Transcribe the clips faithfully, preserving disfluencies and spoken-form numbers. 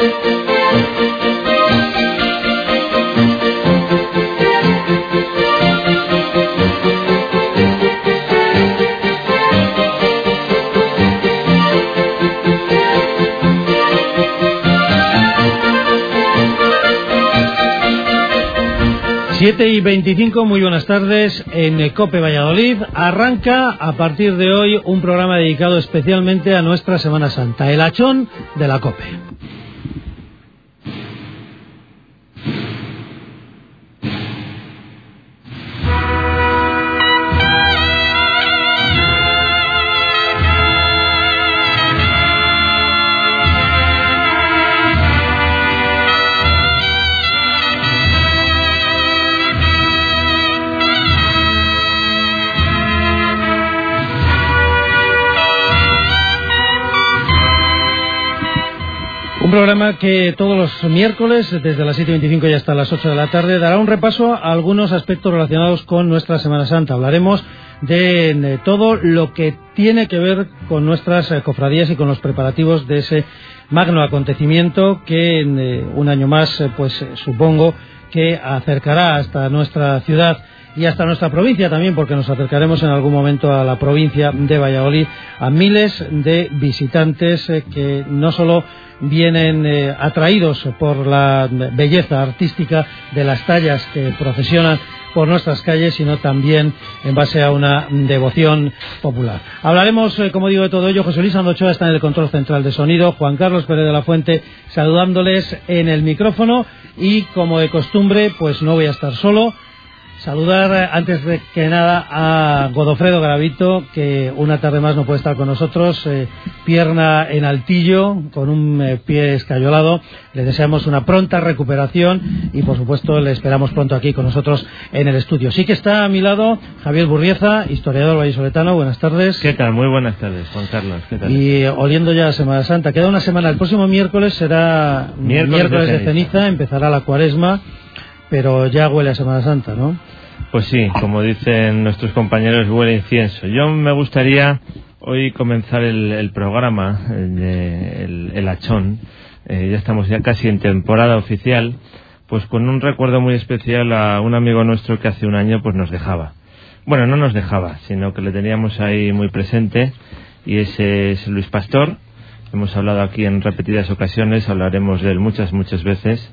siete y veinticinco, muy buenas tardes en COPE Valladolid. Arranca a partir de hoy un programa dedicado especialmente a nuestra Semana Santa, el Achón de la COPE. Un programa que todos los miércoles, desde las siete y veinticinco y hasta las ocho de la tarde, dará un repaso a algunos aspectos relacionados con nuestra Semana Santa. Hablaremos de, de todo lo que tiene que ver con nuestras eh, cofradías y con los preparativos de ese magno acontecimiento que eh, un año más, eh, pues eh, supongo que acercará hasta nuestra ciudad y hasta nuestra provincia también, porque nos acercaremos en algún momento a la provincia de Valladolid, a miles de visitantes eh, que no solo vienen eh, atraídos por la belleza artística de las tallas que procesionan por nuestras calles, sino también en base a una devoción popular. Hablaremos, eh, como digo, de todo ello. José Luis Andochoa está en el control central de sonido, Juan Carlos Pérez de la Fuente saludándoles en el micrófono, y como de costumbre, pues no voy a estar solo. Saludar antes de que nada a Godofredo Garavito, que una tarde más no puede estar con nosotros, eh, pierna en altillo, con un eh, pie escayolado. Le deseamos una pronta recuperación y, por supuesto, le esperamos pronto aquí con nosotros en el estudio. Sí que está a mi lado Javier Burrieza, historiador vallisoletano. Buenas tardes. ¿Qué tal? Muy buenas tardes, Juan Carlos. ¿Qué tal? Y oliendo ya a Semana Santa. Queda una semana. El próximo miércoles será miércoles, miércoles de, ceniza. de ceniza. Empezará la Cuaresma, pero ya huele a Semana Santa, ¿no? Pues sí, como dicen nuestros compañeros, huele incienso. Yo me gustaría hoy comenzar el, el programa, el, el, el Achón, eh, ya estamos ya casi en temporada oficial, pues con un recuerdo muy especial a un amigo nuestro que hace un año pues nos dejaba. Bueno, no nos dejaba, sino que le teníamos ahí muy presente, y ese es Luis Pastor. Hemos hablado aquí en repetidas ocasiones, hablaremos de él muchas, muchas veces.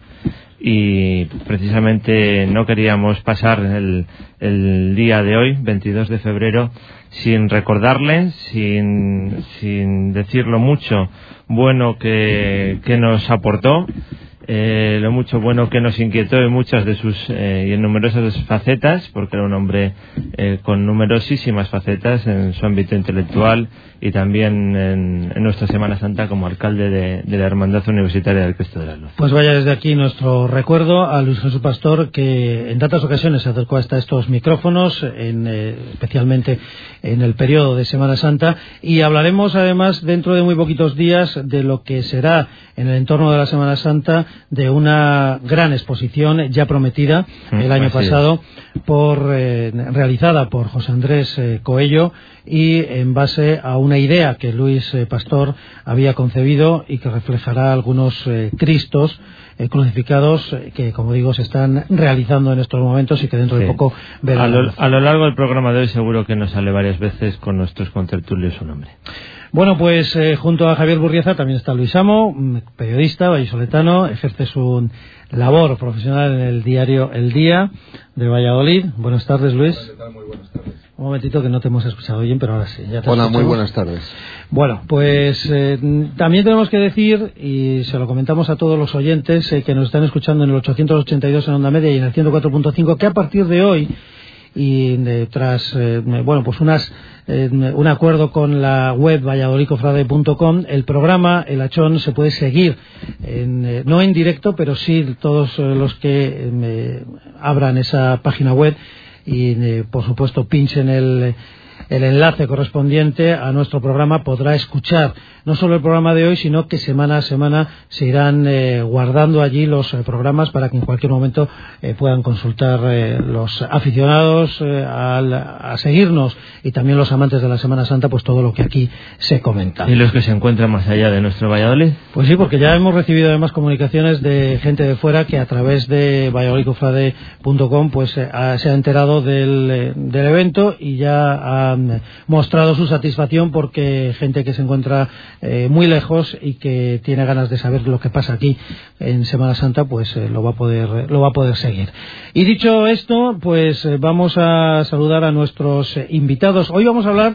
Y precisamente no queríamos pasar el, el día de hoy, veintidós de febrero, sin recordarle, sin, sin decir lo mucho bueno que, que nos aportó, eh, lo mucho bueno que nos inquietó en muchas de sus eh, y en numerosas facetas, porque era un hombre eh, con numerosísimas facetas en su ámbito intelectual y también en, en nuestra Semana Santa como alcalde de, de la Hermandad Universitaria del Cristo de la Luz. Pues vaya desde aquí nuestro recuerdo a Luis Jesús Pastor, que en tantas ocasiones se acercó hasta estos micrófonos, en, eh, especialmente en el periodo de Semana Santa, y hablaremos además dentro de muy poquitos días de lo que será en el entorno de la Semana Santa, de una gran exposición ya prometida el año pasado, por eh, realizada por José Andrés eh, Coello, y en base a una idea que Luis eh, Pastor había concebido y que reflejará algunos eh, Cristos eh, crucificados eh, que, como digo, se están realizando en estos momentos y que dentro sí. de poco verán. A lo, a lo largo del programa de hoy seguro que nos sale varias veces con nuestros contertulios su nombre. Bueno, pues eh, junto a Javier Burrieza también está Luis Amo, periodista vallisoletano, ejerce su labor profesional en el diario El Día de Valladolid. Buenas tardes, Luis. ¿Qué tal? Muy buenas tardes. Un momentito, que no te hemos escuchado bien, pero ahora sí. Ya te Hola, escuchamos. muy buenas tardes. Bueno, pues eh, también tenemos que decir, y se lo comentamos a todos los oyentes eh, que nos están escuchando en el ochocientos ochenta y dos en onda media y en el ciento cuatro punto cinco, que a partir de hoy, y de, tras eh, bueno pues unas eh, un acuerdo con la web valladolid cofrade punto com, el programa El Achón se puede seguir en, eh, no en directo, pero sí todos eh, los que eh, abran esa página web y eh, por supuesto pinchen el el enlace correspondiente a nuestro programa, podrá escuchar no solo el programa de hoy, sino que semana a semana se irán eh, guardando allí los eh, programas para que en cualquier momento eh, puedan consultar eh, los aficionados eh, al, a seguirnos, y también los amantes de la Semana Santa, pues todo lo que aquí se comenta. ¿Y los que se encuentran más allá de nuestro Valladolid? Pues sí, porque ya hemos recibido además comunicaciones de gente de fuera que a través de valladolid cofrade punto com pues eh, ha, se ha enterado del, eh, del evento, y ya han mostrado su satisfacción porque gente que se encuentra eh, muy lejos y que tiene ganas de saber lo que pasa aquí en Semana Santa, pues eh, lo va a poder lo va a poder seguir. Y dicho esto, pues eh, vamos a saludar a nuestros eh, invitados. Hoy vamos a hablar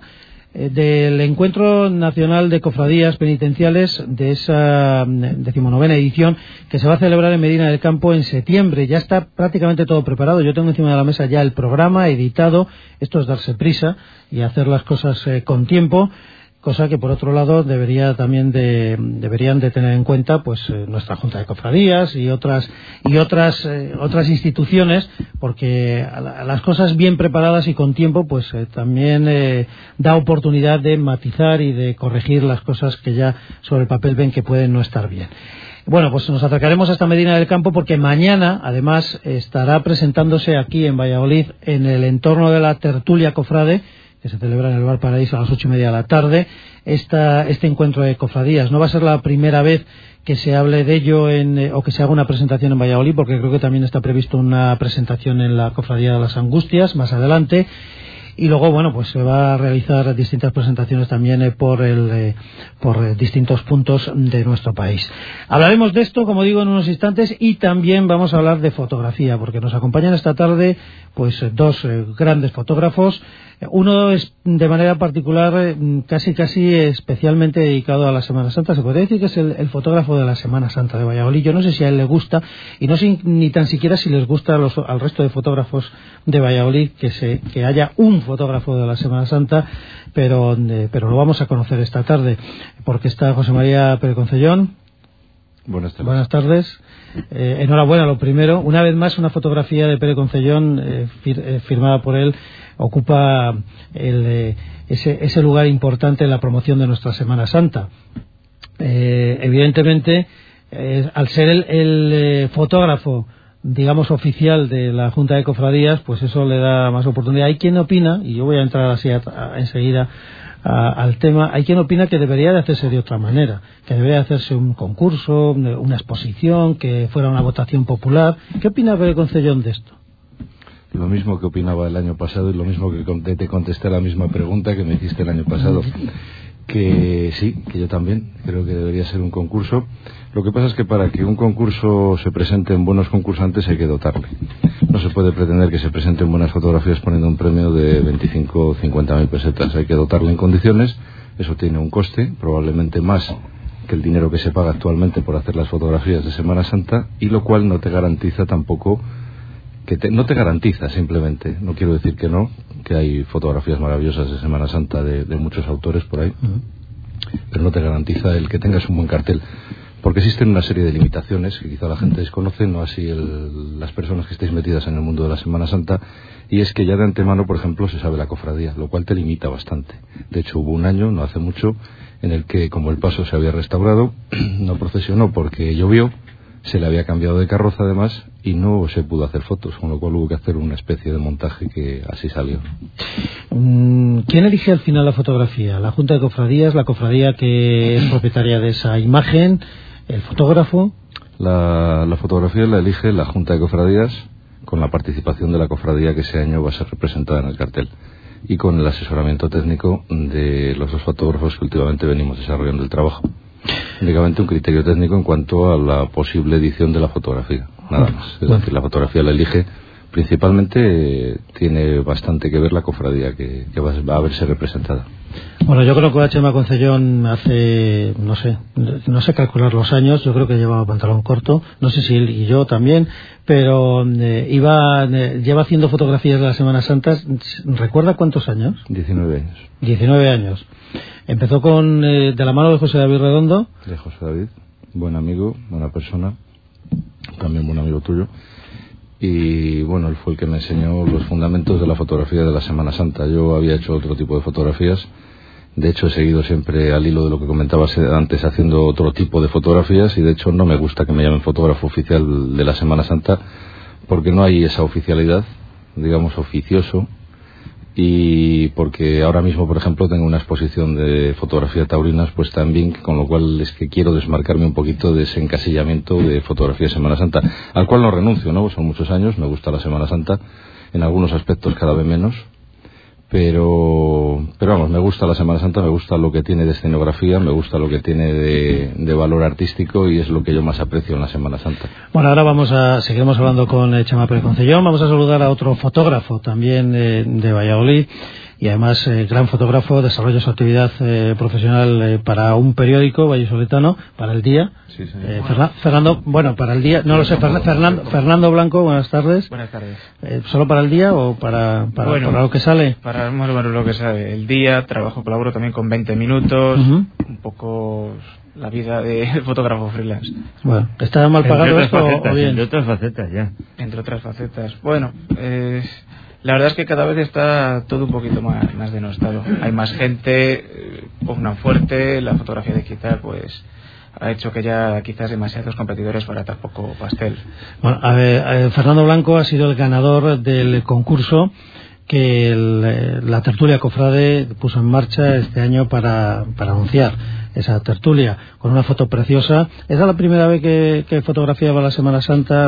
del Encuentro Nacional de Cofradías Penitenciales, de esa decimonovena edición, que se va a celebrar en Medina del Campo en septiembre. Ya está prácticamente todo preparado. Yo tengo encima de la mesa ya el programa editado. Esto es darse prisa y hacer las cosas eh, con tiempo, cosa que por otro lado debería también de, deberían de tener en cuenta pues eh, nuestra Junta de Cofradías y otras y otras eh, otras instituciones, porque a la, a las cosas bien preparadas y con tiempo pues eh, también eh, da oportunidad de matizar y de corregir las cosas que ya sobre el papel ven que pueden no estar bien. Bueno, pues nos acercaremos hasta Medina del Campo porque mañana, además, estará presentándose aquí en Valladolid, en el entorno de la tertulia cofrade, que se celebra en el Bar Paraíso a las ocho y media de la tarde, esta, este encuentro de cofradías. No va a ser la primera vez que se hable de ello en, eh, o que se haga una presentación en Valladolid, porque creo que también está previsto una presentación en la Cofradía de las Angustias más adelante. Y luego, bueno, pues se va a realizar distintas presentaciones también eh, por el eh, por eh, distintos puntos de nuestro país. Hablaremos de esto, como digo, en unos instantes, y también vamos a hablar de fotografía, porque nos acompañan esta tarde pues eh, dos eh, grandes fotógrafos. Uno es de manera particular, eh, casi casi especialmente dedicado a la Semana Santa. Se podría decir que es el, el fotógrafo de la Semana Santa de Valladolid. Yo no sé si a él le gusta, y no sé ni tan siquiera si les gusta a los, al resto de fotógrafos de Valladolid que se que haya un fotógrafo de la Semana Santa, pero, eh, pero lo vamos a conocer esta tarde, porque está José María Pérez Concellón. Buenas tardes. Buenas tardes. Eh, enhorabuena, lo primero. Una vez más, una fotografía de Pérez Concellón eh, fir, eh, firmada por él ocupa el, eh, ese, ese lugar importante en la promoción de nuestra Semana Santa. Eh, evidentemente, eh, al ser el, el eh, fotógrafo, digamos, oficial de la Junta de Cofradías, pues eso le da más oportunidad. Hay quien opina, y yo voy a entrar así a, a, enseguida a, al tema, hay quien opina que debería de hacerse de otra manera, que debería de hacerse un concurso, una exposición, que fuera una votación popular. ¿Qué opina Pérez Concellón de esto? Lo mismo que opinaba el año pasado y lo mismo que te contesté la misma pregunta que me hiciste el año pasado. Que sí, que yo también creo que debería ser un concurso. Lo que pasa es que para que un concurso se presenten buenos concursantes hay que dotarle. No se puede pretender que se presenten buenas fotografías poniendo un premio de veinticinco o cincuenta mil pesetas. Hay que dotarle en condiciones. Eso tiene un coste, probablemente más que el dinero que se paga actualmente por hacer las fotografías de Semana Santa, y lo cual no te garantiza tampoco que te, no te garantiza simplemente, no quiero decir que no, que hay fotografías maravillosas de Semana Santa de, de muchos autores por ahí, uh-huh. pero no te garantiza el que tengas un buen cartel, porque existen una serie de limitaciones que quizá la gente desconoce, no así el, las personas que estéis metidas en el mundo de la Semana Santa, y es que ya de antemano, por ejemplo, se sabe la cofradía, lo cual te limita bastante. De hecho, hubo un año, no hace mucho, en el que, como el paso se había restaurado, no procesionó porque llovió, se le había cambiado de carroza además y no se pudo hacer fotos, con lo cual hubo que hacer una especie de montaje que así salió. ¿Quién elige al final la fotografía? ¿La Junta de Cofradías, la cofradía que es propietaria de esa imagen, el fotógrafo? La, la fotografía la elige la Junta de Cofradías, con la participación de la cofradía que ese año va a ser representada en el cartel, y con el asesoramiento técnico de los dos fotógrafos que últimamente venimos desarrollando el trabajo. Únicamente un criterio técnico en cuanto a la posible edición de la fotografía, nada más. Es decir, la fotografía la elige, principalmente eh, tiene bastante que ver la cofradía que, que va, va a verse representada. Bueno, yo creo que H M Concellón hace, no sé, no sé calcular los años, yo creo que llevaba pantalón corto, no sé si él y yo también, pero eh, iba eh, lleva haciendo fotografías de las Semanas Santas. ¿Recuerda cuántos años? diecinueve años. diecinueve años. Empezó con eh, de la mano de José David Redondo. De José David, buen amigo, buena persona, también buen amigo tuyo. y bueno, él fue el que me enseñó los fundamentos de la fotografía de la Semana Santa. Yo había hecho otro tipo de fotografías, de hecho he seguido siempre al hilo de lo que comentabas antes haciendo otro tipo de fotografías, y de hecho no me gusta que me llamen fotógrafo oficial de la Semana Santa porque no hay esa oficialidad, digamos, oficioso, y porque ahora mismo, por ejemplo, tengo una exposición de fotografía taurina puesta en Bing, con lo cual es que quiero desmarcarme un poquito de ese encasillamiento de fotografía de Semana Santa, al cual no renuncio, ¿no? Son muchos años, me gusta la Semana Santa, en algunos aspectos cada vez menos, pero pero vamos, me gusta la Semana Santa, me gusta lo que tiene de escenografía, me gusta lo que tiene de, de valor artístico, y es lo que yo más aprecio en la Semana Santa. Bueno, ahora vamos a seguiremos hablando con eh, Chema Pérez Concellón. Vamos a saludar a otro fotógrafo también eh, de Valladolid, y además eh, gran fotógrafo, desarrolla su actividad eh, profesional eh, para un periódico vallisoletano, para El Día. Sí, eh, Ferna, Fernando, bueno, para El Día, no lo sé, Ferna, Fernando, Fernando Blanco, buenas tardes. Buenas tardes. Eh, ¿Solo para El Día o para, para, bueno, para lo que sale? Para más o menos lo que sale. El Día, trabajo, colaboro también con veinte minutos, uh-huh. un poco la vida de fotógrafo freelance. Bueno, ¿está mal pagado esto facetas, o bien? Entre otras facetas, ya. Entre otras facetas. Bueno, eh, la verdad es que cada vez está todo un poquito más, más denostado. Hay más gente, eh, pugnan fuerte, la fotografía digital pues ha hecho que ya quizás demasiados competidores para tan poco pastel. Bueno, a ver, eh, Fernando Blanco ha sido el ganador del concurso que el, la tertulia Cofrade puso en marcha este año para, para anunciar esa tertulia, con una foto preciosa. ¿Es la primera vez que, que fotografiaba la Semana Santa,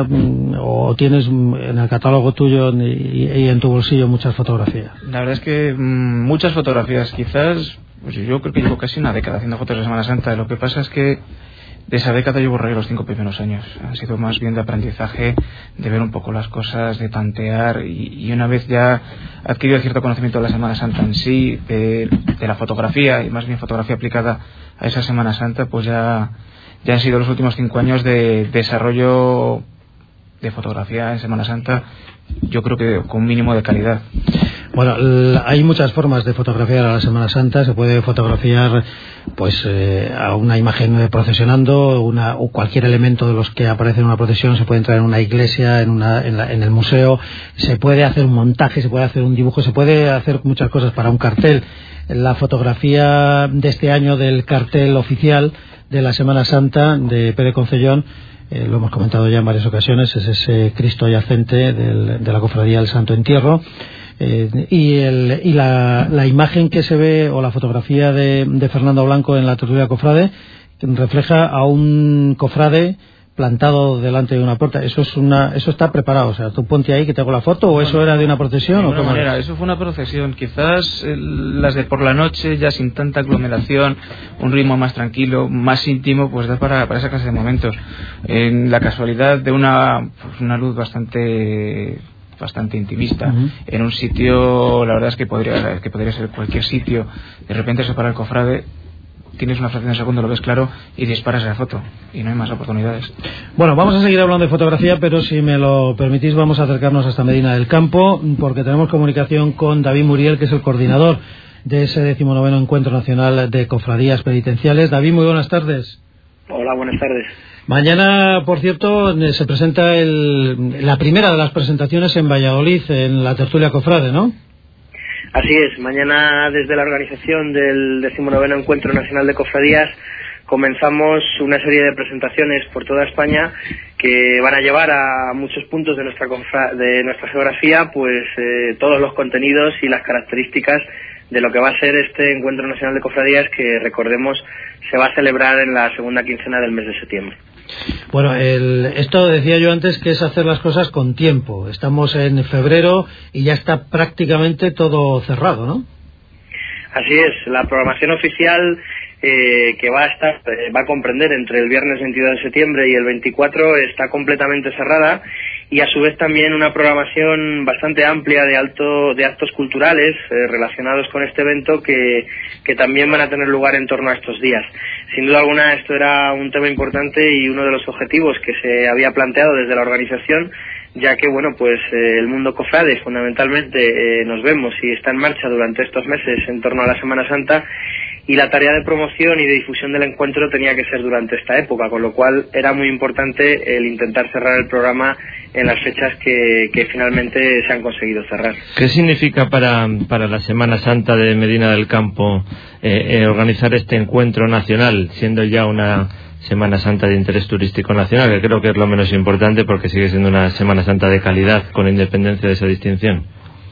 o tienes en el catálogo tuyo y, y en tu bolsillo muchas fotografías? La verdad es que mmm, muchas fotografías, quizás, pues yo creo que llevo casi una década haciendo fotos de Semana Santa. Lo que pasa es que de esa década yo borré los cinco primeros años. Han sido más bien de aprendizaje, de ver un poco las cosas, de tantear, y, y una vez ya adquirido cierto conocimiento de la Semana Santa en sí, de, de la fotografía, y más bien fotografía aplicada a esa Semana Santa, pues ya, ya han sido los últimos cinco años de desarrollo de fotografía en Semana Santa, yo creo que con un mínimo de calidad. Bueno, hay muchas formas de fotografiar a la Semana Santa. Se puede fotografiar pues eh, a una imagen procesionando, una, o cualquier elemento de los que aparece en una procesión. Se puede entrar en una iglesia, en, una, en, la, en el museo. Se puede hacer un montaje, se puede hacer un dibujo, se puede hacer muchas cosas para un cartel. La fotografía de este año del cartel oficial de la Semana Santa de Pérez Concellón, eh, lo hemos comentado ya en varias ocasiones, es ese Cristo yacente del, de la Cofradía del Santo Entierro. Eh, y el, y la, la imagen que se ve, o la fotografía de, de Fernando Blanco en la tertulia Cofrade, refleja a un cofrade plantado delante de una puerta. Eso es una, eso está preparado, o sea, tú ponte ahí que te hago la foto, o bueno, eso era de una procesión, de o cómo manera, eso fue una procesión, quizás eh, las de por la noche, ya sin tanta aglomeración, un ritmo más tranquilo, más íntimo, pues da para, para esa clase de momentos. En la casualidad de una, pues una luz bastante bastante intimista, uh-huh. en un sitio, la verdad es que podría que podría ser cualquier sitio, de repente se para el cofrade, tienes una fracción de segundo, lo ves claro y disparas la foto, y no hay más oportunidades. Bueno, vamos a seguir hablando de fotografía, pero si me lo permitís vamos a acercarnos hasta Medina del Campo, porque tenemos comunicación con David Muriel, que es el coordinador de ese decimonoveno Encuentro Nacional de Cofradías Penitenciales. David, muy buenas tardes. Hola, buenas tardes. Mañana, por cierto, se presenta el, la primera de las presentaciones en Valladolid, en la tertulia Cofrade, ¿no? Así es, mañana desde la organización del decimonoveno Encuentro Nacional de Cofradías comenzamos una serie de presentaciones por toda España que van a llevar a muchos puntos de nuestra confra- de nuestra geografía pues eh, todos los contenidos y las características de lo que va a ser este Encuentro Nacional de Cofradías, que recordemos se va a celebrar en la segunda quincena del mes de septiembre. Bueno, el, esto decía yo antes, que es hacer las cosas con tiempo. Estamos en febrero y ya está prácticamente todo cerrado, ¿no? Así es, la programación oficial eh, que va a estar eh, va a comprender entre el viernes veintidós de septiembre y el veinticuatro está completamente cerrada, y a su vez también una programación bastante amplia de alto de actos culturales eh, relacionados con este evento que, que también van a tener lugar en torno a estos días. Sin duda alguna esto era un tema importante y uno de los objetivos que se había planteado desde la organización, ya que bueno pues eh, el mundo cofrade fundamentalmente eh, nos vemos y está en marcha durante estos meses en torno a la Semana Santa, y la tarea de promoción y de difusión del encuentro tenía que ser durante esta época, con lo cual era muy importante el intentar cerrar el programa en las fechas que, que finalmente se han conseguido cerrar. ¿Qué significa para, para la Semana Santa de Medina del Campo eh, eh, organizar este encuentro nacional, siendo ya una Semana Santa de interés turístico nacional, que creo que es lo menos importante porque sigue siendo una Semana Santa de calidad, con independencia de esa distinción?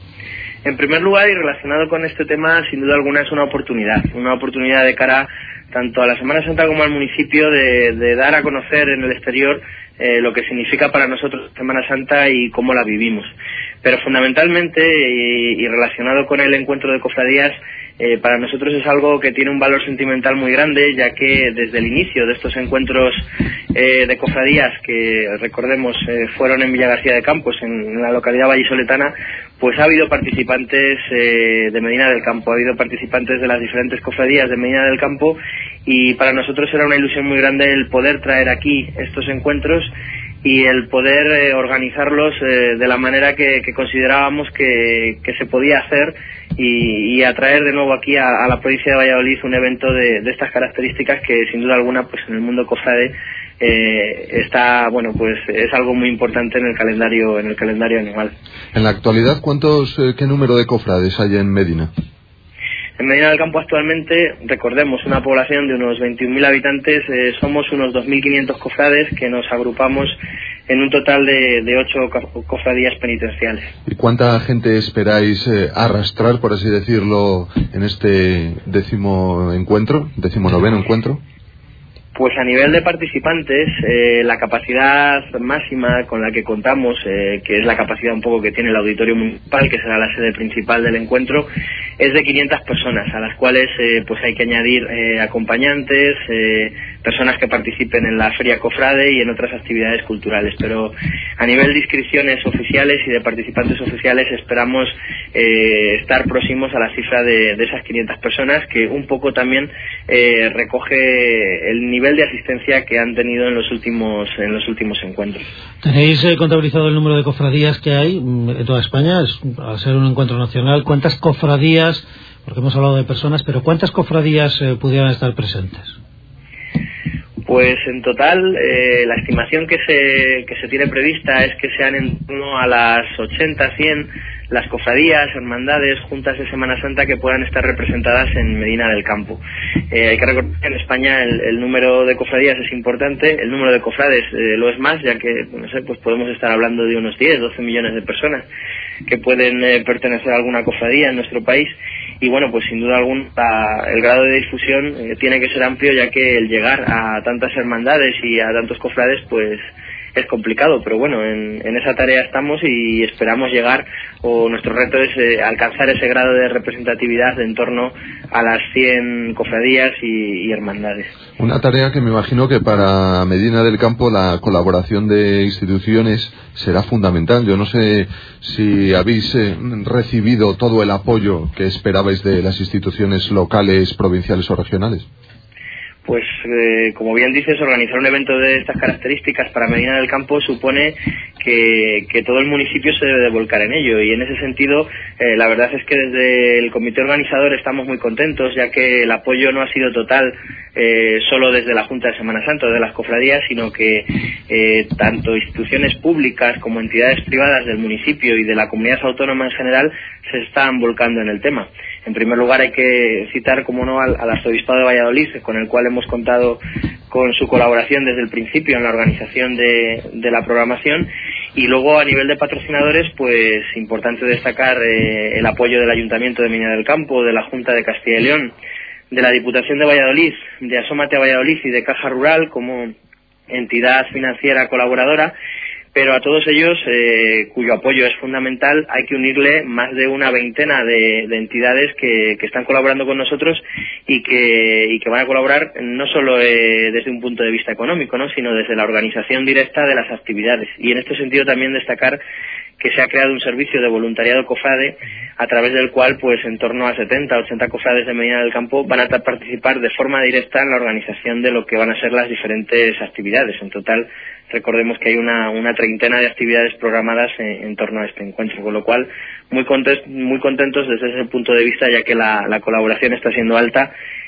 En primer lugar, y relacionado con este tema, sin duda alguna es una oportunidad, una oportunidad de cara tanto a la Semana Santa como al municipio de, de dar a conocer en el exterior eh, lo que significa para nosotros Semana Santa y cómo la vivimos. Pero fundamentalmente, y, y relacionado con el encuentro de cofradías, eh, para nosotros es algo que tiene un valor sentimental muy grande, ya que desde el inicio de estos encuentros eh, de cofradías, que recordemos eh, fueron en Villa García de Campos, en, en la localidad vallisoletana, pues ha habido participantes eh, de Medina del Campo, ha habido participantes de las diferentes cofradías de Medina del Campo, y para nosotros era una ilusión muy grande el poder traer aquí estos encuentros y el poder eh, organizarlos eh, de la manera que, que considerábamos que, que se podía hacer y, y atraer de nuevo aquí a, a la provincia de Valladolid un evento de, de estas características que sin duda alguna pues en el mundo cofrade eh, está, bueno, pues es algo muy importante en el calendario en el calendario anual. En la actualidad, ¿cuántos, eh, qué número de cofrades hay en Medina? En Medina del Campo actualmente, recordemos, una población de unos veintiún mil habitantes, eh, somos unos dos mil quinientos cofrades que nos agrupamos en un total de, de ocho cofradías penitenciales. ¿Y cuánta gente esperáis eh, arrastrar, por así decirlo, en este décimo encuentro, décimo noveno encuentro? Pues a nivel de participantes, eh, la capacidad máxima con la que contamos, eh, que es la capacidad un poco que tiene el auditorio municipal, que será la sede principal del encuentro, es de quinientas personas, a las cuales eh, pues hay que añadir eh, acompañantes, eh, personas que participen en la Feria Cofrade y en otras actividades culturales. Pero a nivel de inscripciones oficiales y de participantes oficiales esperamos eh, estar próximos a la cifra de, de esas quinientas personas, que un poco también eh, recoge el nivel de asistencia que han tenido en los últimos en los últimos encuentros. ¿Tenéis eh, contabilizado el número de cofradías que hay en toda España? Es, al ser un encuentro nacional, ¿cuántas cofradías, porque hemos hablado de personas, pero cuántas cofradías eh, pudieran estar presentes? Pues en total eh, la estimación que se que se tiene prevista es que sean en torno a las ochenta, cien las cofradías, hermandades, juntas de Semana Santa que puedan estar representadas en Medina del Campo. Eh, hay que recordar que en España el, el número de cofradías es importante, el número de cofrades eh, lo es más, ya que no sé, pues podemos estar hablando de unos diez, doce millones de personas que pueden eh, pertenecer a alguna cofradía en nuestro país. Y bueno, pues sin duda alguna el grado de difusión eh, tiene que ser amplio, ya que el llegar a tantas hermandades y a tantos cofrades pues es complicado, pero bueno, en, en esa tarea estamos y esperamos llegar, o nuestro reto es eh, alcanzar ese grado de representatividad de en torno a las cien cofradías y, y hermandades. Una tarea que me imagino que para Medina del Campo la colaboración de instituciones será fundamental. Yo no sé si habéis eh, recibido todo el apoyo que esperabais de las instituciones locales, provinciales o regionales. Pues, eh, como bien dices, organizar un evento de estas características para Medina del Campo supone que, que todo el municipio se debe de volcar en ello, y en ese sentido eh, la verdad es que desde el comité organizador estamos muy contentos, ya que el apoyo no ha sido total eh, solo desde la Junta de Semana Santa o de las cofradías, sino que eh, tanto instituciones públicas como entidades privadas del municipio y de la comunidad autónoma en general se están volcando en el tema. En primer lugar hay que citar, como no, al, al Arzobispado de Valladolid, con el cual hemos contado con su colaboración desde el principio en la organización de, de la programación, y luego a nivel de patrocinadores, pues importante destacar eh, el apoyo del Ayuntamiento de Medina del Campo, de la Junta de Castilla y León, de la Diputación de Valladolid, de Asómate a Valladolid y de Caja Rural como entidad financiera colaboradora. Pero a todos ellos, eh, cuyo apoyo es fundamental, hay que unirle más de una veintena de, de entidades que, que están colaborando con nosotros y que, y que van a colaborar no solo eh, desde un punto de vista económico, ¿no?, sino desde la organización directa de las actividades. Y en este sentido también destacar que se ha creado un servicio de voluntariado cofrade, a través del cual pues en torno a setenta, ochenta cofrades de Medina del Campo van a participar de forma directa en la organización de lo que van a ser las diferentes actividades. En total, recordemos que hay una, una treintena de actividades programadas en, en torno a este encuentro, con lo cual muy contentos, muy contentos desde ese punto de vista, ya que la, la colaboración está siendo alta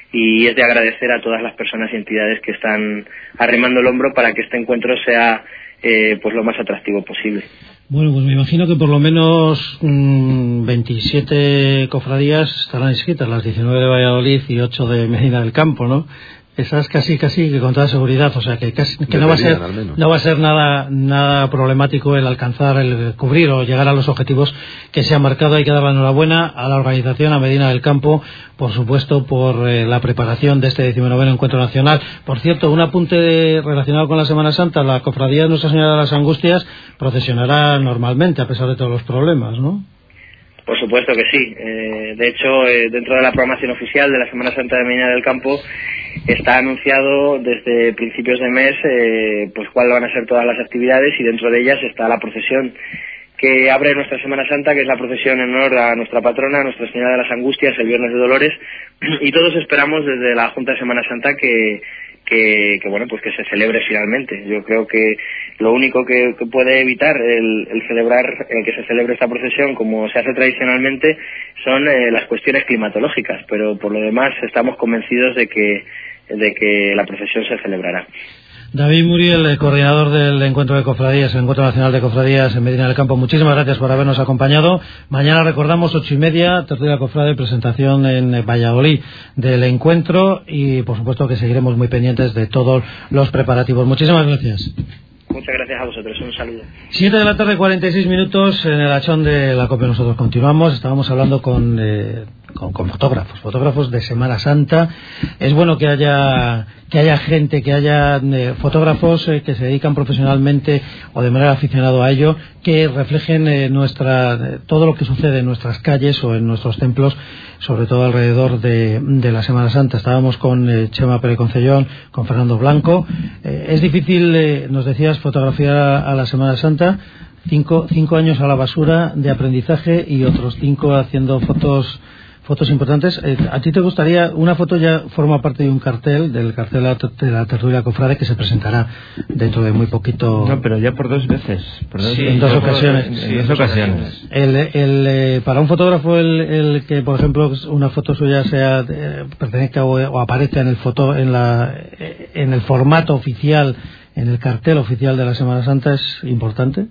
y es de agradecer a todas las personas y entidades que están arrimando el hombro para que este encuentro sea eh, pues lo más atractivo posible. Bueno, pues me imagino que por lo menos mmm, veintisiete cofradías estarán inscritas, las diecinueve de Valladolid y ocho de Medina del Campo, ¿no? Esas casi casi que con toda seguridad, o sea que, casi, que no va a ser no va a ser nada nada problemático el alcanzar, el cubrir o llegar a los objetivos que se han marcado. Hay que dar la enhorabuena a la organización, a Medina del Campo, por supuesto, por eh, la preparación de este decimonoveno encuentro nacional. Por cierto, un apunte de, relacionado con la Semana Santa: la cofradía de Nuestra Señora de las Angustias procesionará normalmente a pesar de todos los problemas, ¿no? Por supuesto que sí. Eh, de hecho, eh, dentro de la programación oficial de la Semana Santa de Medina del Campo está anunciado desde principios de mes eh, pues cuáles van a ser todas las actividades, y dentro de ellas está la procesión que abre nuestra Semana Santa, que es la procesión en honor a nuestra patrona, Nuestra Señora de las Angustias, el Viernes de Dolores, y todos esperamos desde la Junta de Semana Santa que Que, que bueno pues que se celebre finalmente. Yo creo que lo único que, que puede evitar el, el celebrar el que se celebre esta procesión como se hace tradicionalmente son eh, las cuestiones climatológicas, pero por lo demás estamos convencidos de que de que la procesión se celebrará. David Muriel, el coordinador del Encuentro de Cofradías, el Encuentro Nacional de Cofradías en Medina del Campo, muchísimas gracias por habernos acompañado. Mañana, recordamos, ocho y media, tertulia cofrade, presentación en Valladolid del encuentro, y por supuesto que seguiremos muy pendientes de todos los preparativos. Muchísimas gracias. Muchas gracias a vosotros, un saludo. Siete de la tarde, cuarenta y seis minutos, en el Achón de la COPE nosotros continuamos. Estábamos hablando con, eh, con, con fotógrafos, fotógrafos de Semana Santa. Es bueno que haya que haya gente, que haya eh, fotógrafos eh, que se dedican profesionalmente o de manera aficionada a ello, que reflejen eh, nuestra eh, todo lo que sucede en nuestras calles o en nuestros templos, sobre todo alrededor de, de la Semana Santa. Estábamos con eh, Chema Pérez Concellón, con Fernando Blanco. Eh, es difícil, eh, nos decías, fotografiar a, a la Semana Santa. Cinco, cinco años a la basura de aprendizaje y otros cinco haciendo fotos fotos importantes. Eh, ¿A ti te gustaría? Una foto ya forma parte de un cartel, del cartel de la tertulia cofrade, que se presentará dentro de muy poquito. No, pero ya por dos veces. Por dos, sí, en dos ocasiones. En, en sí, dos ocasiones. El, el, eh, para un fotógrafo, el, el que, por ejemplo, una foto suya sea eh, pertenezca o, o aparezca en el foto, en la, en el formato oficial, en el cartel oficial de la Semana Santa, ¿es importante?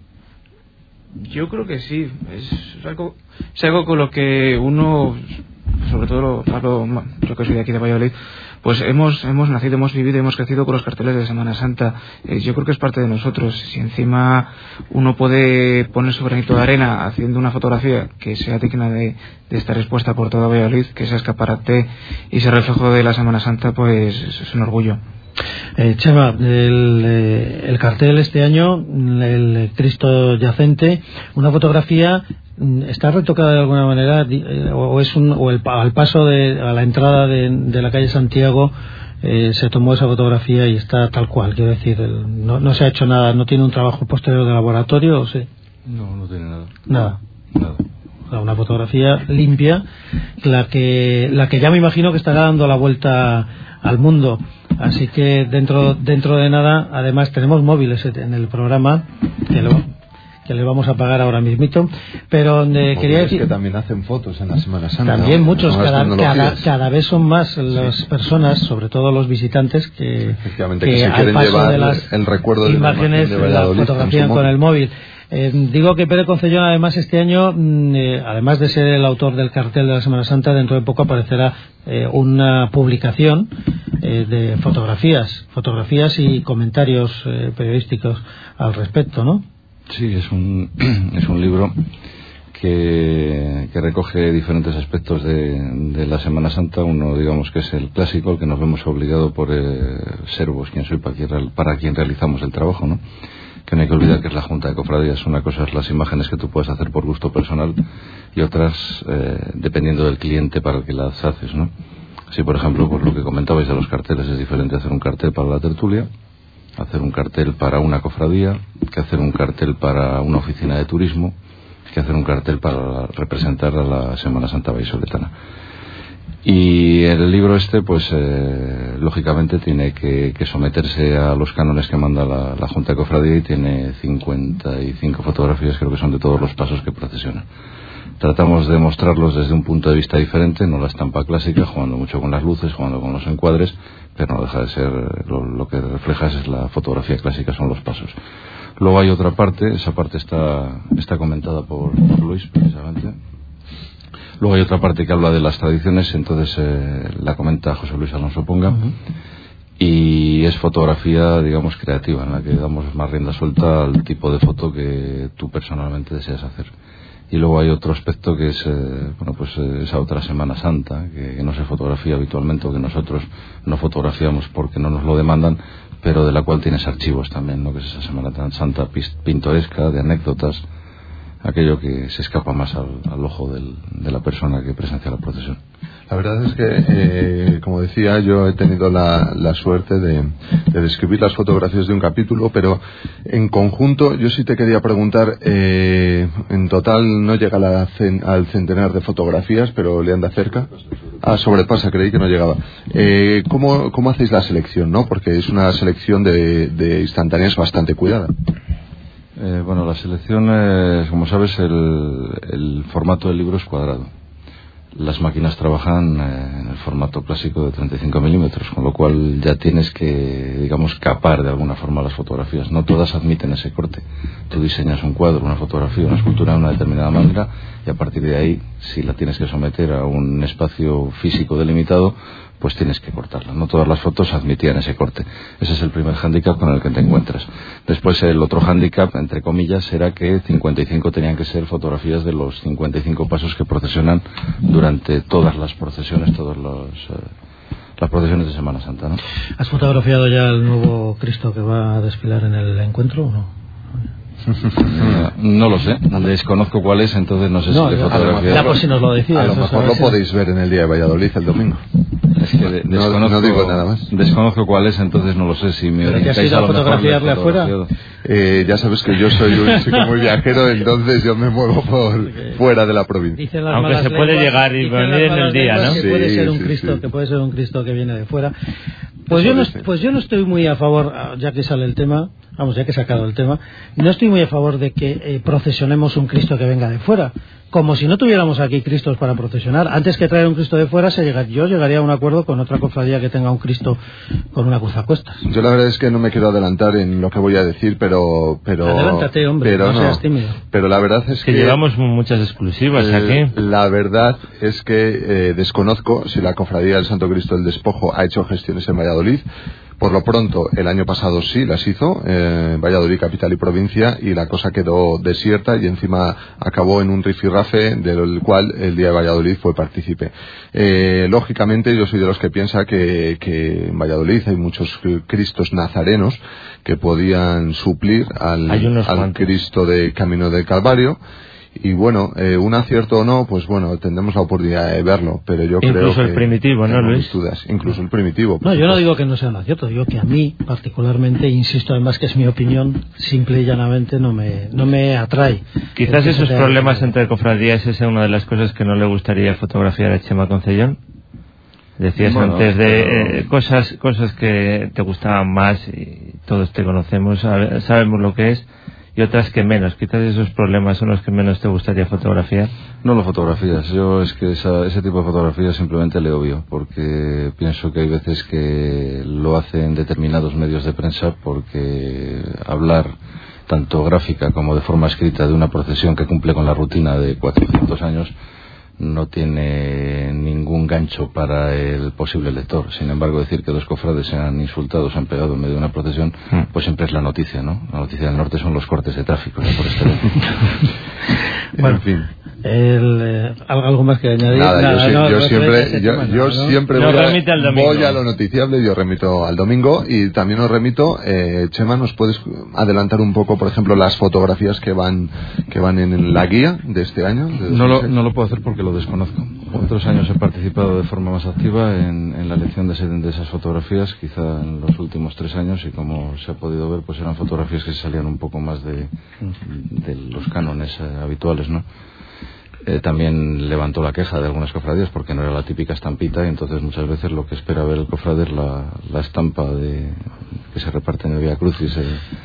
Yo creo que sí, es algo, es algo con lo que uno, sobre todo hablo, yo que soy de aquí de Valladolid, pues hemos hemos nacido, hemos vivido y hemos crecido con los carteles de Semana Santa. Eh, yo creo que es parte de nosotros. Si encima uno puede poner su granito de arena haciendo una fotografía que sea digna de, de estar expuesta por toda Valladolid, que sea escaparate y sea reflejo de la Semana Santa, pues es un orgullo. Eh, Chema, el, eh, el cartel este año, el Cristo yacente, una fotografía, ¿está retocada de alguna manera eh, o es un, o el, al paso de a la entrada de, de la calle Santiago eh, se tomó esa fotografía y está tal cual? Quiero decir, el, no, no se ha hecho nada, no tiene un trabajo posterior de laboratorio, ¿o sí? No, no tiene nada. Nada. Nada. O sea, una fotografía limpia, la que la que ya me imagino que estará dando la vuelta al mundo. Así que dentro dentro de nada, además tenemos móviles en el programa que lo que le vamos a pagar ahora mismito, pero eh, quería decir que también hacen fotos en la Semana Santa. También, ¿no? Muchos, cada, cada, cada, cada vez son más las sí. personas, sobre todo los visitantes, que, Efectivamente, que, que se quieren llevar de las el recuerdo de imágenes de la fotografían con el móvil. Eh, digo que Pérez Concellón, además, este año, eh, además de ser el autor del cartel de la Semana Santa, dentro de poco aparecerá eh, una publicación eh, de fotografías, fotografías y comentarios eh, periodísticos al respecto, ¿no? Sí, es un es un libro que, que recoge diferentes aspectos de, de la Semana Santa. Uno, digamos, que es el clásico, el que nos vemos obligado por eh, ser vos quien soy para quien, para quien realizamos el trabajo, ¿no? Que no hay que olvidar que es la Junta de Cofradías. Una cosa es las imágenes que tú puedes hacer por gusto personal y otras eh, dependiendo del cliente para el que las haces, ¿no? Así, por ejemplo, pues lo que comentabais de los carteles, es diferente hacer un cartel para la tertulia, hacer un cartel para una cofradía, que hacer un cartel para una oficina de turismo, que hacer un cartel para representar a la Semana Santa vallisoletana. Y el libro este, pues eh, lógicamente tiene que, que someterse a los cánones que manda la, la Junta de Cofradía, y tiene cincuenta y cinco fotografías, creo que son de todos los pasos que procesionan. tratamos de mostrarlos desde un punto de vista diferente, no la estampa clásica, jugando mucho con las luces, jugando con los encuadres, pero no deja de ser, lo, lo que refleja es la fotografía clásica, son los pasos. Luego hay otra parte, esa parte está, está comentada por, por Luis, precisamente. Luego hay otra parte que habla de las tradiciones, entonces eh, la comenta José Luis Alonso Ponga. Uh-huh. Y es fotografía, digamos, creativa, en la que damos más rienda suelta al tipo de foto que tú personalmente deseas hacer. Y luego hay otro aspecto que es, eh, bueno, pues eh, esa otra Semana Santa, que, que no se fotografía habitualmente, o que nosotros no fotografiamos porque no nos lo demandan, pero de la cual tienes archivos también, ¿no? Que es esa Semana tan Santa pintoresca, de anécdotas, aquello que se escapa más al, al ojo del, de la persona que presencia la procesión. La verdad es que, eh, como decía, yo he tenido la, la suerte de, de describir las fotografías de un capítulo, pero en conjunto yo sí te quería preguntar, eh, en total no llega la cen, al centenar de fotografías, pero le anda cerca. Ah, sobrepasa, creí que no llegaba. Eh, ¿cómo, ¿Cómo hacéis la selección, no? Porque es una selección de, de instantáneas bastante cuidada. Eh, bueno, la selección, eh, como sabes, el, el formato del libro es cuadrado. Las máquinas trabajan eh, en el formato clásico de treinta y cinco milímetros, con lo cual ya tienes que, digamos, capar de alguna forma las fotografías. No todas admiten ese corte. Tú diseñas un cuadro, una fotografía, una escultura de una determinada manera, y a partir de ahí, si la tienes que someter a un espacio físico delimitado, pues tienes que cortarla. No todas las fotos admitían ese corte. Ese es el primer hándicap con el que te encuentras. Después, el otro hándicap, entre comillas, era que cincuenta y cinco tenían que ser fotografías de los cincuenta y cinco pasos que procesionan durante todas las procesiones, todas los, eh, las procesiones de Semana Santa, ¿no? ¿Has fotografiado ya el nuevo Cristo que va a desfilar en el encuentro o no? Eh, no lo sé, desconozco cuál es, entonces no sé no, si le fotografía. Ya por si nos lo decías. A lo mejor lo podéis ver en el día de Valladolid el domingo. Es que de, desconozco, no, no digo nada más. Desconozco cuál es, entonces no lo sé. Si me ¿Pero te has ido a fotografiarle afuera? Eh, ya sabes que yo soy un chico muy viajero, entonces yo me muevo por fuera de la provincia. Aunque se puede lenguas, llegar y venir en el día, ¿no? Que sí, puede ser un sí, Cristo, sí. que puede ser un Cristo que viene de fuera. Pues yo no, pues yo no estoy muy a favor, ya que sale el tema, vamos, ya que he sacado el tema, no estoy muy a favor de que eh, procesionemos un Cristo que venga de fuera. Como si no tuviéramos aquí Cristos para procesionar. Antes que traer un Cristo de fuera, se llega, yo llegaría a un acuerdo con otra cofradía que tenga un Cristo con una cruz a cuestas. Yo la verdad es que no me quiero adelantar en lo que voy a decir, pero... pero Adelántate, hombre, pero no, no seas tímido. Pero la verdad es que... que llevamos muchas exclusivas eh, aquí. La verdad es que eh, desconozco si la cofradía del Santo Cristo del Despojo ha hecho gestiones en Valladolid. Por lo pronto, el año pasado sí las hizo, eh, en Valladolid, capital y provincia, y la cosa quedó desierta y encima acabó en un rifirrafe del cual el Día de Valladolid fue partícipe. Eh, lógicamente, yo soy de los que piensa que, que en Valladolid hay muchos cristos nazarenos que podían suplir al, al Cristo de Camino del Calvario. Y bueno, eh, un acierto o no, pues bueno, tendremos la oportunidad de verlo, pero yo incluso creo que... Incluso el primitivo, ¿no, Luis? Dudas, incluso el primitivo. No, yo no digo que no sea un acierto, digo que a mí, particularmente, insisto además que es mi opinión, simple y llanamente no me, no me atrae. Quizás esos problemas entre cofradías es una de las cosas que no le gustaría fotografiar a Chema Concellón. Decías bueno, antes de pero... eh, cosas, cosas que te gustaban más y todos te conocemos, sabemos lo que es. Y otras que menos. Quizás esos problemas son los que menos te gustaría fotografiar. No lo fotografías. Yo es que esa, ese tipo de fotografías simplemente le obvio, porque pienso que hay veces que lo hacen determinados medios de prensa, porque hablar tanto gráfica como de forma escrita de una procesión que cumple con la rutina de cuatrocientos años no tiene ningún gancho para el posible lector. Sin embargo, decir que dos cofrades se han insultado, se han pegado en medio de una procesión, pues siempre es la noticia, ¿no? La noticia del norte son los cortes de tráfico, ¿no? Por este bueno, en fin. El, eh, ¿Algo más que añadir? Nada, Nada, yo, no, yo no, siempre, yo, tema, yo ¿no? siempre Nos voy, remite a, al domingo. voy a lo noticiable, yo remito al domingo y también os remito, eh, Chema, ¿nos puedes adelantar un poco, por ejemplo, las fotografías que van que van en la guía de este año? De no, lo, no lo puedo hacer porque lo desconozco. Otros años he participado de forma más activa en, en la elección de, ese, de esas fotografías, quizá en los últimos tres años, y como se ha podido ver, pues eran fotografías que salían un poco más de, de los cánones eh, habituales, ¿no? Eh, también levantó la queja de algunas cofradías porque no era la típica estampita, y entonces muchas veces lo que espera ver el cofrade es la, la estampa de, que se reparte en el Vía Crucis, el,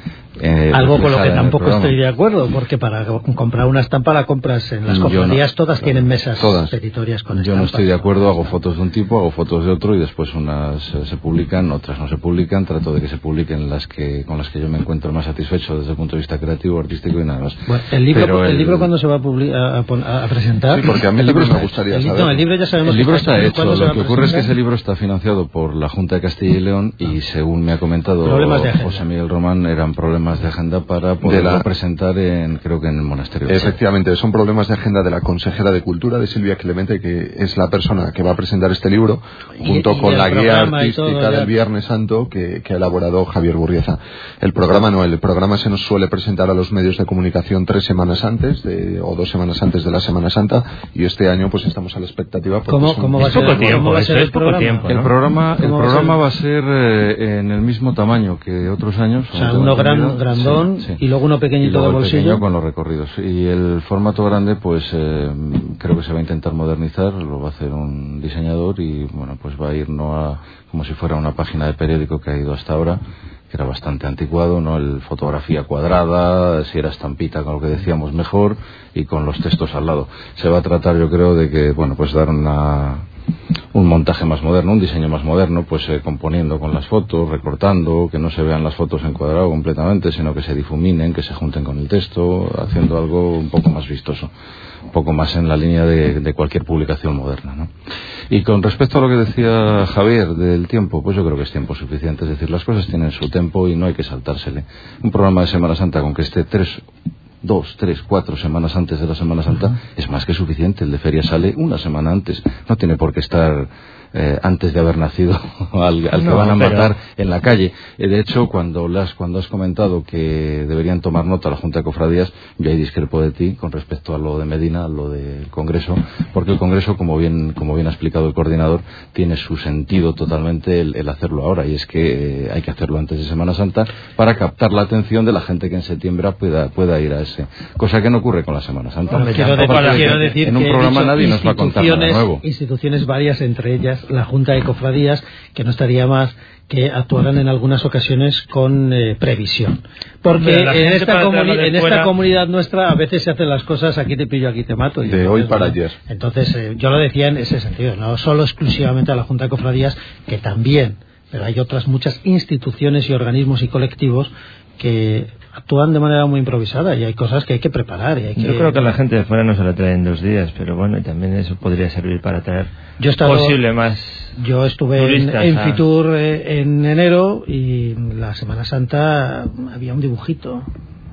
Eh, Algo con lo que en tampoco estoy de acuerdo, porque para comprar una estampa la compras en las cofradías, no, todas tienen mesas todas. petitorias con estampas. Yo no estoy de acuerdo, hago fotos de un tipo, hago fotos de otro y después unas eh, se publican, otras no se publican, trato de que se publiquen las que con las que yo me encuentro más satisfecho desde el punto de vista creativo, artístico y nada más. Bueno, el libro, Pero el, el libro cuándo se va a, publi- a, a, a presentar. Sí, porque a mí el libro me gustaría el, saber. No, el libro ya sabemos el libro que está, está hecho, lo que ocurre es que ese libro está financiado por la Junta de Castilla y León y según me ha comentado José Miguel Román eran problemas de agenda para poderlo la... presentar en, creo que en el monasterio. Efectivamente, son problemas de agenda de la consejera de Cultura, de Silvia Clemente, que es la persona que va a presentar este libro, junto y, y con la guía artística todo, del Viernes Santo que, que ha elaborado Javier Burrieza. El programa no, el programa se nos suele presentar a los medios de comunicación tres semanas antes de, o dos semanas antes de la Semana Santa, y este año pues estamos a la expectativa. ¿Cómo, ¿cómo va a ser, tiempo, ¿cómo va a ser el programa? Tiempo, ¿no? El programa, el programa va a ser, va a ser eh, en el mismo tamaño que otros años. O sea, uno gran, grandón sí, sí. y luego uno pequeñito de bolsillo. Con los recorridos. Y el formato grande, pues eh, creo que se va a intentar modernizar, lo va a hacer un diseñador y bueno, pues va a ir no a como si fuera una página de periódico que ha ido hasta ahora, que era bastante anticuado, ¿no? El fotografía cuadrada, si era estampita con lo que decíamos mejor y con los textos al lado. Se va a tratar, yo creo, de que, bueno, pues dar una un montaje más moderno, un diseño más moderno, pues eh, componiendo con las fotos, recortando, que no se vean las fotos en cuadrado completamente, sino que se difuminen, que se junten con el texto, haciendo algo un poco más vistoso, un poco más en la línea de, de cualquier publicación moderna, ¿no? Y con respecto a lo que decía Javier del tiempo, pues yo creo que es tiempo suficiente, es decir, las cosas tienen su tiempo y no hay que saltársele. Un programa de Semana Santa con que esté tres dos, tres, cuatro semanas antes de la Semana Santa uh-huh. es más que suficiente. El de feria sale una semana antes, no tiene por qué estar eh, antes de haber nacido al, al no, que van a matar pero... en la calle. Eh, de hecho, cuando las, cuando has comentado que deberían tomar nota la Junta de Cofradías, yo ahí discrepo de ti con respecto a lo de Medina, a lo del Congreso, porque el Congreso, como bien, como bien ha explicado el coordinador, tiene su sentido totalmente el, el hacerlo ahora, y es que eh, hay que hacerlo antes de Semana Santa para captar la atención de la gente que en septiembre pueda, pueda ir a ese, cosa que no ocurre con la Semana Santa. Bueno, quiero, de, quiero decir en un que programa nadie nos va a contar nada nuevo. Instituciones varias, entre ellas la Junta de Cofradías, que no estaría más que actuaran en algunas ocasiones con eh, previsión, porque en, esta, comuni- en esta comunidad nuestra a veces se hacen las cosas aquí te pillo, aquí te mato, de entonces, hoy para ¿no? ayer. Entonces eh, yo lo decía en ese sentido, no solo exclusivamente a la Junta de Cofradías, que también, pero hay otras muchas instituciones y organismos y colectivos que actúan de manera muy improvisada y hay cosas que hay que preparar. Y hay que... Yo creo que la gente de fuera no se la trae en dos días, pero bueno, y también eso podría servir para traer yo estado, posible más. Yo estuve en, en Fitur eh, en enero y la Semana Santa había un dibujito.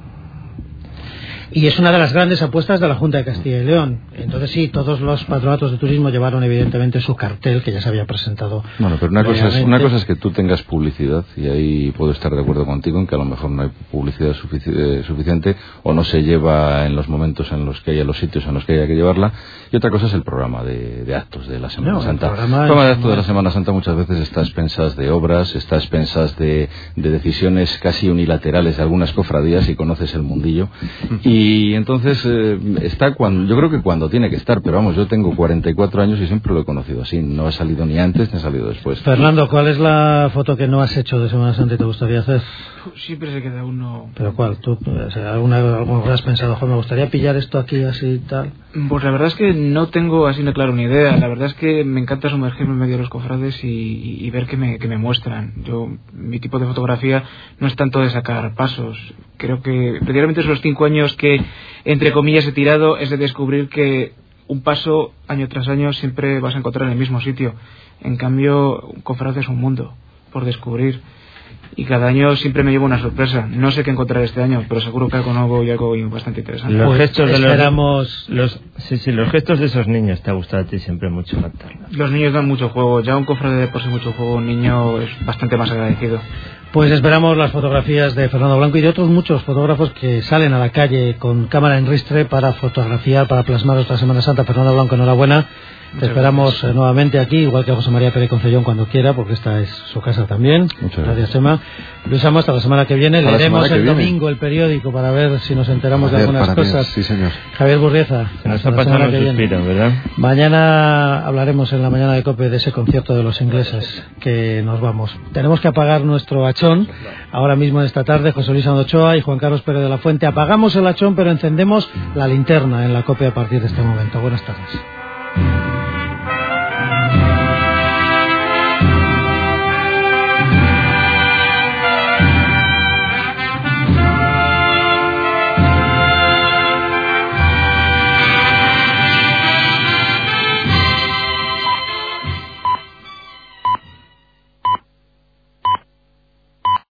Y es una de las grandes apuestas de la Junta de Castilla y León. Entonces sí, todos los patronatos de turismo llevaron evidentemente su cartel, que ya se había presentado. Bueno, pero una cosa, es, una cosa es que tú tengas publicidad, y ahí puedo estar de acuerdo contigo en que a lo mejor no hay publicidad sufici- eh, suficiente o no se lleva en los momentos en los que haya los sitios en los que haya que llevarla. Y otra cosa es el programa de, de actos de la Semana no, Santa. El programa, el programa de actos de la Semana Santa muchas veces está a expensas de obras, está a expensas de, de decisiones casi unilaterales de algunas cofradías, y conoces el mundillo. Y Y entonces eh, está cuando, yo creo que cuando tiene que estar, pero vamos, yo tengo cuarenta y cuatro años y siempre lo he conocido así, no ha salido ni antes ni ha salido después. Fernando, ¿cuál es la foto que no has hecho de Semana Santa y te gustaría hacer? Siempre se queda uno. ¿Pero cuál? ¿Tú o sea, alguna, alguna vez has pensado, joder, me gustaría pillar esto aquí así y tal? Pues la verdad es que no tengo así de claro una idea. La verdad es que me encanta sumergirme en medio de los cofrades y, y, y ver qué me, qué me muestran. Yo, mi tipo de fotografía no es tanto de sacar pasos. Creo que prácticamente esos cinco años que, entre comillas, he tirado es de descubrir que un paso, año tras año, siempre vas a encontrar en el mismo sitio. En cambio, un cofrade es un mundo por descubrir. Y cada año siempre me llevo una sorpresa. No sé qué encontrar este año, pero seguro que algo nuevo y algo bastante interesante. Los pues gestos de esperamos... los, los sí, sí, los gestos de esos niños te ha gustado a ti siempre mucho cantarlos. Los niños dan mucho juego. Ya un cofrade de por sí mucho juego, un niño es bastante más agradecido. Pues esperamos las fotografías de Fernando Blanco y de otros muchos fotógrafos que salen a la calle con cámara en ristre para fotografiar, para plasmar nuestra Semana Santa. Fernando Blanco, enhorabuena. Te esperamos eh, nuevamente aquí, igual que a José María Pérez Concellón cuando quiera, porque esta es su casa también. Muchas gracias, Emma. Luis Amo, hasta la semana que viene. Hasta Leeremos que el viene. domingo el periódico para ver si nos enteramos Ver, de algunas para cosas. ver, sí, señor. Javier Burrieza. Se nos hasta ha la pasado semana un que viene. suspiro, ¿verdad? Mañana hablaremos en la mañana de COPE de ese concierto de los ingleses que nos vamos. Tenemos que apagar nuestro hachón. Ahora mismo en esta tarde, José Luis Andochoa y Juan Carlos Pérez de la Fuente. Apagamos el hachón, pero encendemos la linterna en la COPE a partir de este momento. Buenas tardes.